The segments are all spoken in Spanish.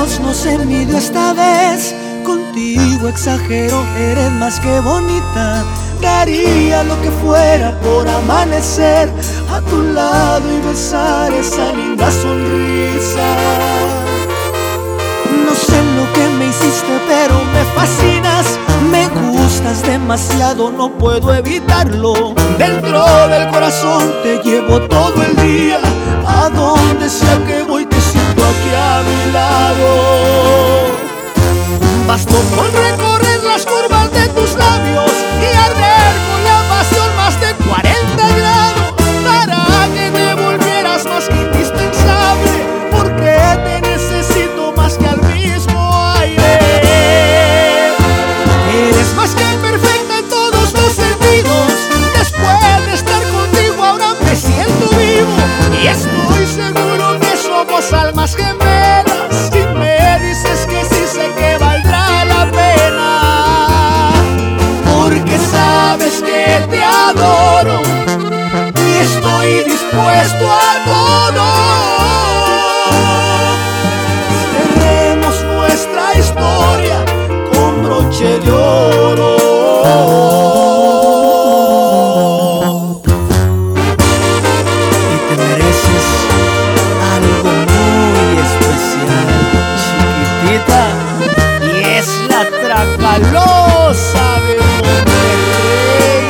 Dios nos envidió esta vez. Contigo exagero, eres más que bonita. Daría lo que fuera por amanecer a tu lado y besar esa linda sonrisa. No sé lo que me hiciste, pero me fascinas. Me gustas demasiado, no puedo evitarlo. Dentro del corazón te llevo todo el día. A donde sea que voy te siento aquí a mi lado. Bastó con recorrer las curvas de tus labios y arder con la pasión más de 40 grados para que me volvieras más que indispensable, porque te necesito más que al mismo aire. Eres más que perfecta en todos los sentidos. Después de estar contigo ahora me siento vivo y estoy seguro que somos almas gemelas. Si me dices que sí, sé que valdrá la pena, porque sabes que te adoro y estoy dispuesto a todo. Cerremos nuestra historia con broche de oro. Y te mereces algo muy especial, chiquitita. Y es la Tracalosa de Monterrey.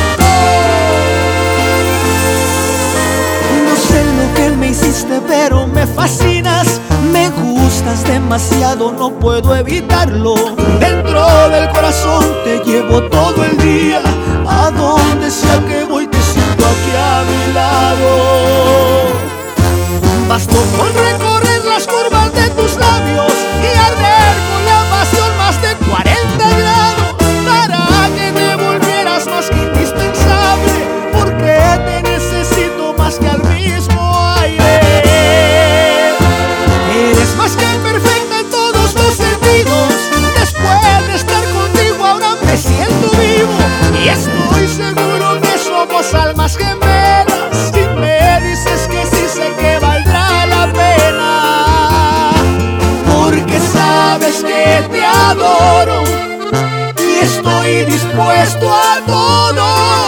No sé lo que me hiciste, pero me fascinas. Me gustas demasiado, no puedo evitarlo. Dentro del corazón te llevo todo el día. A donde sea que voy te siento aquí a mi lado. Bastó con recorrer las curvas de tus labios y arder con la pasión más de 40 grados para que me volvieras más que indispensable, porque te necesito más que al mismo aire. Eres más que perfecta en todos los sentidos. Después de estar contigo ahora me siento vivo y estoy seguro que somos almas gemelas. Si me dices que sí, sé que valdrá la pena, porque sabes que te adoro y estoy dispuesto a todo.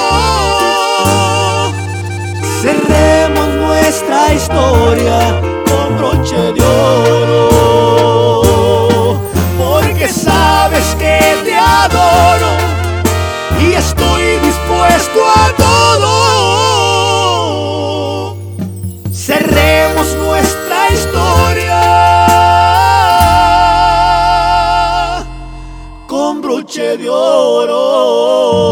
Cerremos nuestra historia con broche de oro, porque sabes que te adoro y estoy dispuesto a todo. Cerremos nuestra historia con broche de oro.